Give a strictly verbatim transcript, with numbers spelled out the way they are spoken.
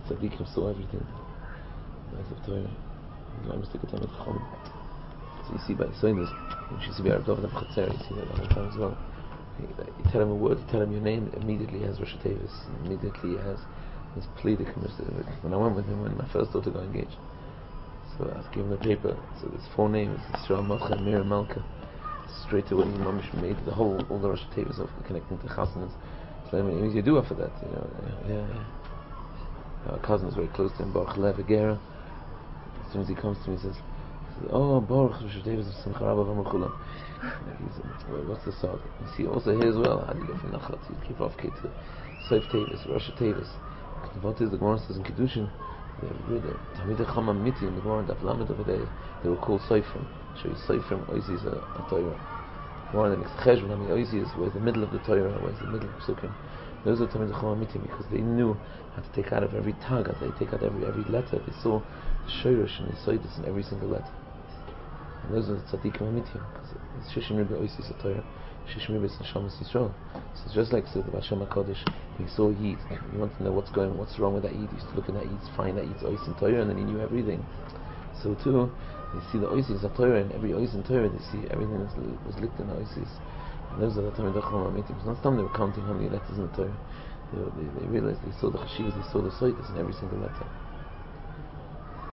tzaddikim saw everything. As of Torah, I must take a time at Chum. So you see by saying this, you see by Rav David Chatzer, you see that all the time as well. You, you tell him a word, you tell him your name, immediately he has Rosh Tevis, immediately he has his plidik. When I went with him, when my first daughter got engaged, so I was given the paper, so there's four names, Yisrael Malcha, Miriam Malka. Straight away, the Mamish made the whole, all the Rosh Tevis of connecting to Chasnas. So I mean, you do offer that, you know. Yeah, yeah. Our cousin is very close to him, Baruch Lev Egera. As soon as he comes to me, he says, "Oh, Baruch Rosh Tevis of Simcha Rabba V'Machulam." What's the song? You see, also here as well. How do you go from Nachat? You keep off K to Seif Tevis, Rosh Tevis. What is the Gemara says in Kiddushin? Tamid Chama Miti in the Gemara and Daflamet over there. They were called Seifrim. Show you Seifrim Oisi is a, a Torah. One of the next Cheshvan, I mean, Oisi is where's the middle of the Torah, where's the middle of Psukim. Those are Tamid Chama Miti because they knew how to take out of every tag, they take out every every letter. They saw the Shoyrish and the Soidus in every single letter. And those are the Tzaddikim Amitim because Shishim Ribi Oisi is a Torah. Shishim Ribi is Neshamas Yisrael. So it's just like said the Hashem HaKadosh. He saw Yid. You want to know what's going, what's wrong with that Yid. He used to look at that Yid, find that Yid's Ois in Torah, and then he knew everything. So too, you see the Oisis of Torah, and every Ois in Torah, they see everything that was licked in the Oisis. And those are the Tamid Chacham HaMitim. It's not time they were counting how many letters in the Torah. They, they, they realized, they saw the Chashivas, they saw the Soitas in every single letter.